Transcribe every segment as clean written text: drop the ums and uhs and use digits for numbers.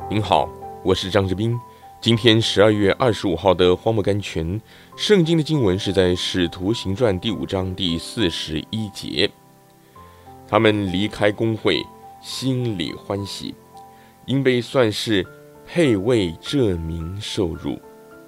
您好，我是张志斌。今天12月25号的荒漠甘泉，圣经的经文是在《使徒行传》第5章第41节。他们离开公会，心里欢喜，因被算是配为这名受辱。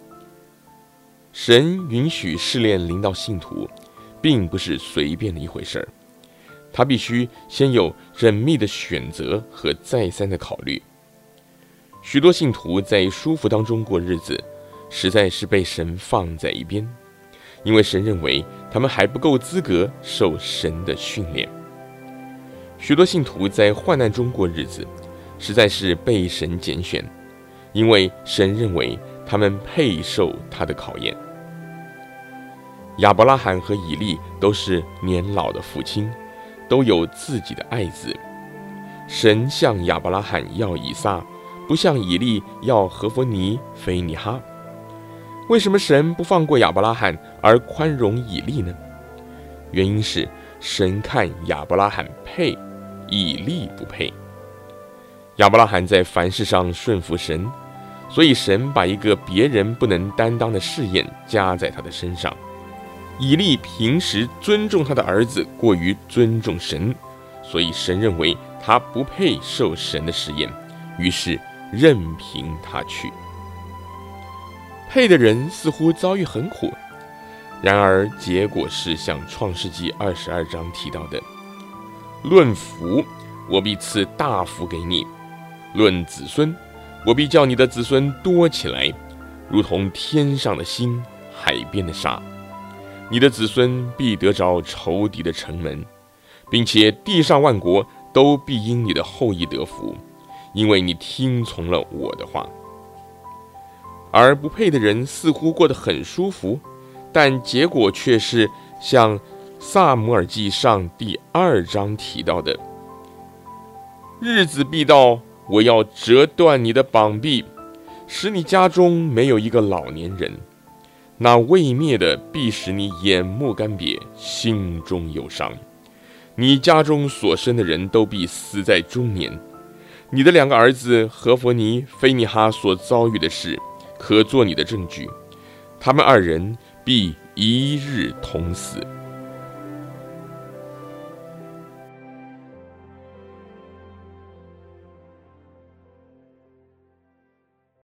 神允许试炼临到信徒，并不是随便的一回事儿，他必须先有缜密的选择和再三的考虑。许多信徒在舒服当中过日子，实在是被神放在一边，因为神认为他们还不够资格受神的训练。许多信徒在患难中过日子，实在是被神拣选，因为神认为他们配受他的考验。亚伯拉罕和以利都是年老的父亲，都有自己的爱子。神向亚伯拉罕要以撒，不像以利要何弗尼、非尼哈。为什么神不放过亚伯拉罕而宽容以利呢？原因是神看亚伯拉罕配，以利不配。亚伯拉罕在凡事上顺服神，所以神把一个别人不能担当的试验加在他的身上。以利平时尊重他的儿子过于尊重神，所以神认为他不配受神的试验，于是任凭他去。配的人似乎遭遇很苦，然而结果是像创世纪22章提到的：论福，我必赐大福给你；论子孙，我必叫你的子孙多起来，如同天上的星，海边的沙。你的子孙必得着仇敌的城门，并且地上万国都必因你的后裔得福，因为你听从了我的话。而不配的人似乎过得很舒服，但结果却是像撒母耳记上第2章提到的：日子必到，我要折断你的膀臂，使你家中没有一个老年人。那未灭的必使你眼目干瘪，心中忧伤。你家中所生的人都必死在中年。你的2个儿子何弗尼、非尼哈所遭遇的事，可做你的证据。他们2人必一日同死。